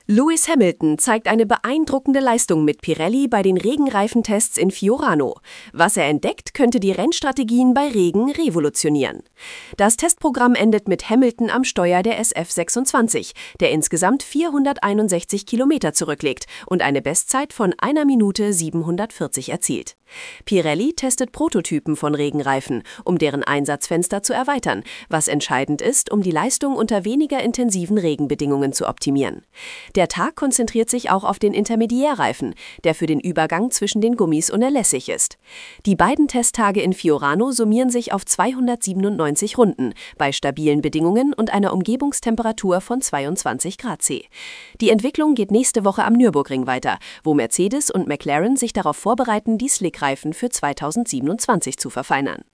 Lewis Hamilton zeigt eine beeindruckende Leistung mit Pirelli bei den Regenreifentests in Fiorano. Was er entdeckt, könnte die Rennstrategien bei Regen revolutionieren. Das Testprogramm endet mit Hamilton am Steuer der SF26, der insgesamt 461 Kilometer zurücklegt und eine Bestzeit von 1 Minute 740 erzielt. Pirelli testet Prototypen von Regenreifen, um deren Einsatzfenster zu erweitern, was entscheidend ist, um die Leistung unter weniger intensiven Regenbedingungen zu optimieren. Der Tag konzentriert sich auch auf den Intermediärreifen, der für den Übergang zwischen den Gummis unerlässlich ist. Die beiden Testtage in Fiorano summieren sich auf 297 Runden, bei stabilen Bedingungen und einer Umgebungstemperatur von 22 Grad C. Die Entwicklung geht nächste Woche am Nürburgring weiter, wo Mercedes und McLaren sich darauf vorbereiten, die Slickreifen für 2027 zu verfeinern.